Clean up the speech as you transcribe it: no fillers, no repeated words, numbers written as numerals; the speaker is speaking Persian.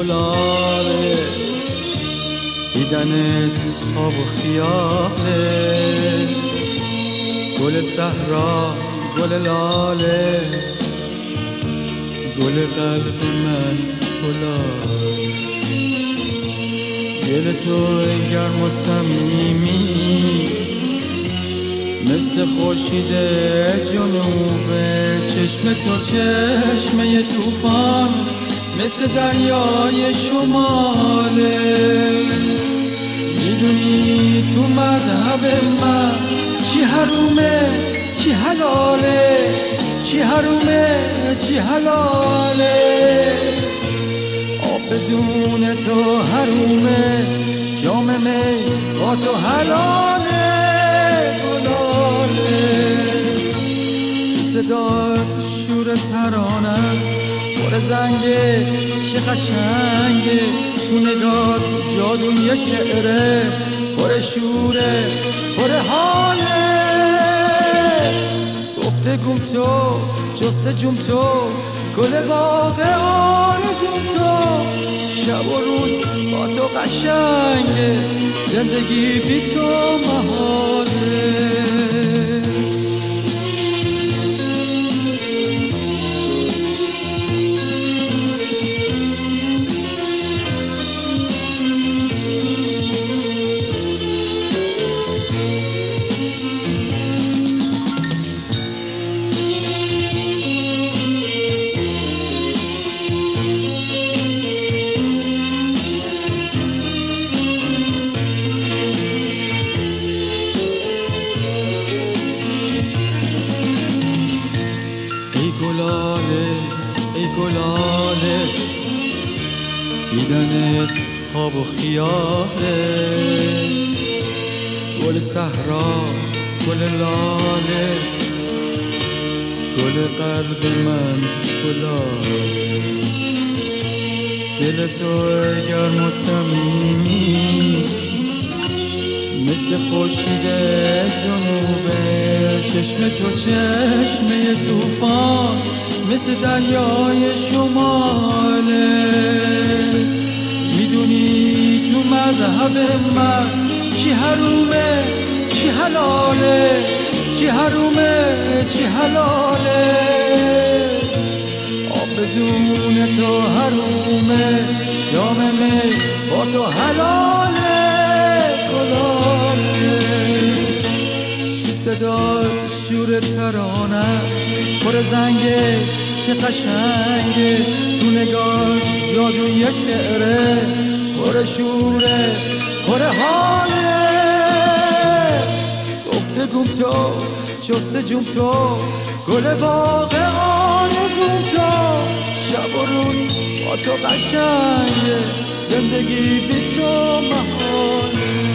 گلاله دیدن خواب و خیاله گل صحرا گل لاله گل قلب من گلاله دل تو گرم و صمیمی مثل خورشید جنوب چشم تو چشمه طوفان مثل دریای شماله میدونی تو مذهب من چی حرومه چی حلاله چی حرومه چی حلاله آب بدون تو حرومه جام می با تو حلاله گلاله تو صدات شور ترانه پر زنگه چه قشنگه تو نگاه جادوی شعره پر شوره پر حاله گفتگوم تو جستجوم تو گل باغ آرزوم تو شب و روز با تو قشنگه زندگی بی تو محاله ای گلاله دیدن خواب و خیاله گل صحرا گل لاله گل قلب من گلاله دل تو گرم و صمیمی مثل خورشید جنوبه چشم تو چشمه طوفان مثل دریای شماله میدونی تو مذهب من چی حرومه چی حلاله چی حرومه چی حلاله آب بدون تو حرومه جام می با تو حلاله گلاله تو صدات شور ترانه پر زنگه چه قشنگه تو نگاه جادوی شعره پر شوره پر حاله گفتگوم تو جستجوم تو گل باغ آرزوم تو شب و روز با تو قشنگه زندگی بی تو محاله